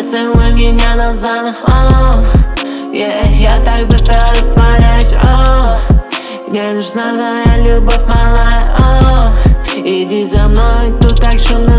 поцелуй меня на заново, я так быстро растворяюсь, мне нужна твоя любовь, малая, иди за мной, тут так шумно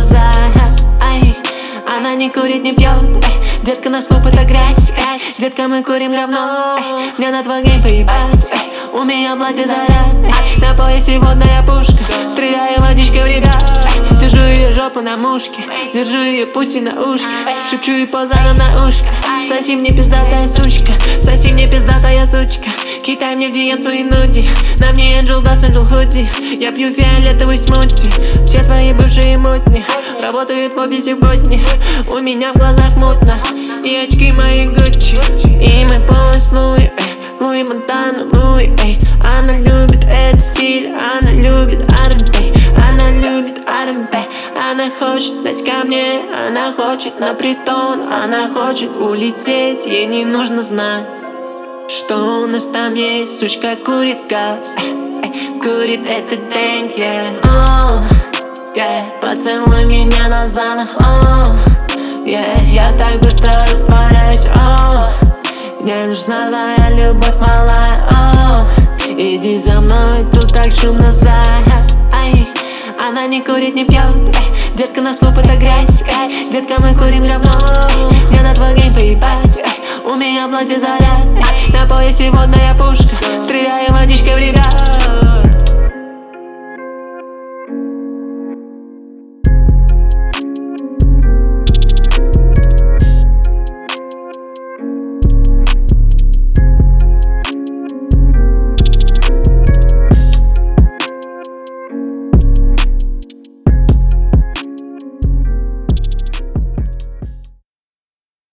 она не курит, не пьет, детка, наш клуб это грязь, детка, мы курим говно, мне на твой гейм поебать, у меня платье заряд, на поясе водная пушка, стреляю водичкой в ребят, держу ее жопу на мушке, держу ее пуси на ушке, шепчу ей ползану на ушко, соси мне пиздатая сучка, соси мне пиздатая сучка, китай мне в DM свои нуди, на мне Angel Dust, Angel Hoodie, я пью фиолетовый смути, все твои бывшие мутни работают в офисе в будни, у меня в глазах мутно, и очки мои Gucci, и мой пояс Луи, Луи Монтана, Луи, она любит этот стиль, она любит R&B, она любит R&B, она хочет дать ко мне, она хочет на притон, она хочет улететь, ей не нужно знать, что у нас там есть, сучка курит газ, курит этот дэнк, поцелуй меня на заново, я так быстро растворяюсь, мне нужна твоя любовь, малая, иди за мной, тут так шумно она не курит, не пьет, детка, наш клуб это грязь, детка, мы курим говно, мне на твой гейм поебать, у меня платье заряд, на поясе водная пушка, стреляю водичкой в ребят.